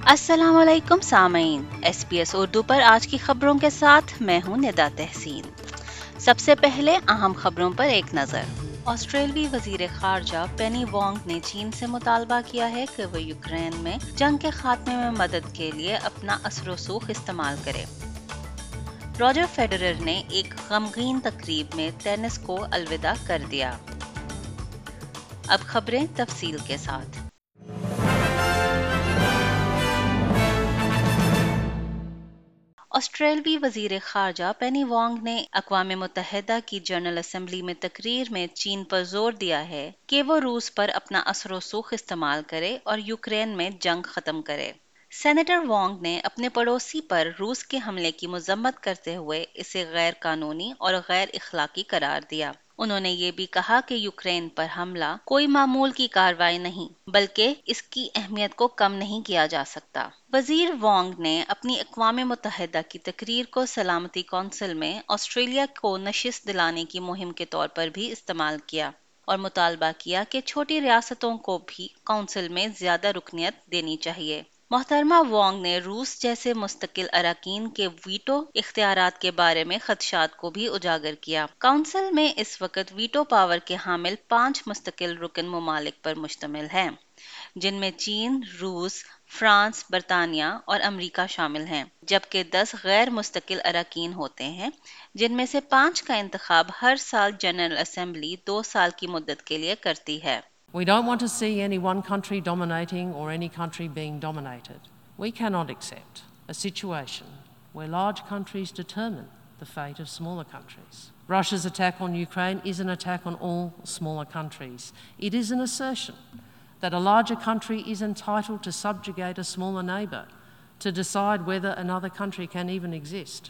السلام علیکم سامعین، ایس پی ایس اردو پر آج کی خبروں کے ساتھ میں ہوں ندا تحسین۔ سب سے پہلے اہم خبروں پر ایک نظر۔ آسٹریلوی وزیر خارجہ پینی وانگ نے چین سے مطالبہ کیا ہے کہ وہ یوکرین میں جنگ کے خاتمے میں مدد کے لیے اپنا اثر و رسوخ استعمال کرے۔ راجر فیڈرر نے ایک غمگین تقریب میں ٹینس کو الوداع کر دیا۔ اب خبریں تفصیل کے ساتھ۔ آسٹریلوی وزیر خارجہ پینی وانگ نے اقوام متحدہ کی جنرل اسمبلی میں تقریر میں چین پر زور دیا ہے کہ وہ روس پر اپنا اثر و رسوخ استعمال کرے اور یوکرین میں جنگ ختم کرے۔ سینیٹر وانگ نے اپنے پڑوسی پر روس کے حملے کی مذمت کرتے ہوئے اسے غیر قانونی اور غیر اخلاقی قرار دیا۔ انہوں نے یہ بھی کہا کہ یوکرین پر حملہ کوئی معمول کی کارروائی نہیں، بلکہ اس کی اہمیت کو کم نہیں کیا جا سکتا۔ وزیر وانگ نے اپنی اقوام متحدہ کی تقریر کو سلامتی کونسل میں آسٹریلیا کو نشست دلانے کی مہم کے طور پر بھی استعمال کیا اور مطالبہ کیا کہ چھوٹی ریاستوں کو بھی کونسل میں زیادہ رکنیت دینی چاہیے۔ محترمہ وانگ نے روس جیسے مستقل اراکین کے ویٹو اختیارات کے بارے میں خدشات کو بھی اجاگر کیا۔ کونسل میں اس وقت ویٹو پاور کے حامل 5 مستقل رکن ممالک پر مشتمل ہے، جن میں چین، روس، فرانس، برطانیہ اور امریکہ شامل ہیں، جبکہ 10 غیر مستقل اراکین ہوتے ہیں، جن میں سے 5 کا انتخاب ہر سال جنرل اسمبلی 2 سال کی مدت کے لیے کرتی ہے۔ We don't want to see any one country dominating or any country being dominated. We cannot accept a situation where large countries determine the fate of smaller countries. Russia's attack on Ukraine is an attack on all smaller countries. It is an assertion that a larger country is entitled to subjugate a smaller neighbour, to decide whether another country can even exist.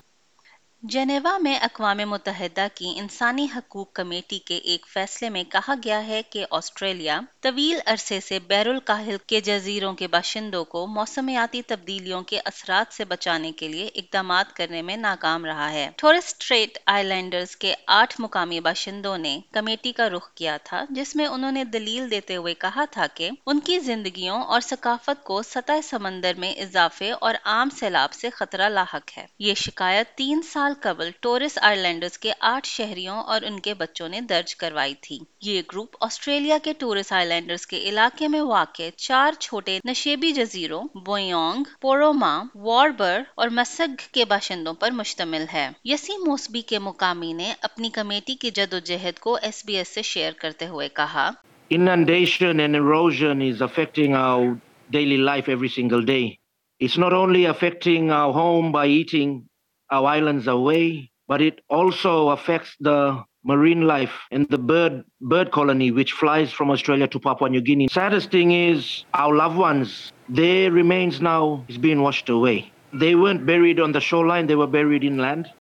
Geneva میں اقوام متحدہ کی انسانی حقوق committee کے ایک فیصلے میں کہا گیا ہے کہ آسٹریلیا طویل عرصے سے بحر الکاہل کے جزیروں کے باشندوں کو موسمیاتی تبدیلیوں کے اثرات سے بچانے کے لیے اقدامات کرنے میں ناکام رہا ہے۔ ٹورس اسٹریٹ آئی لینڈرز کے 8 مقامی باشندوں نے کمیٹی کا رخ کیا تھا، جس میں انہوں نے دلیل دیتے ہوئے کہا تھا کہ ان کی زندگیوں اور ثقافت کو سطح سمندر میں اضافے اور عام سیلاب سے خطرہ لاحق ہے۔ یہ شکایت 3 سال قبل ٹورس آئی لینڈرز کے 8 شہریوں اور ان کے بچوں نے درج کروائی تھی۔ یہ گروپ آسٹریلیا کے ٹورس آئی لینڈرز کے علاقے میں واقع 4 چھوٹے نشیبی جزیروں بوئیونگ، پوروما، واربر اور مسگ کے باشندوں پر مشتمل ہے۔ یسی موسبی کے مقامی نے اپنی کمیٹی کی جدوجہد کو ایس بی ایس سے شیئر کرتے ہوئے کہا، Inundation and erosion is affecting our daily life every single day. It's not only affecting our home by eating our islands away, but it also affects the marine life and the bird colony which flies from Australia to Papua New Guinea. Saddest thing is our loved ones, their remains now is being washed away. They weren't buried on the shoreline, they were buried inland.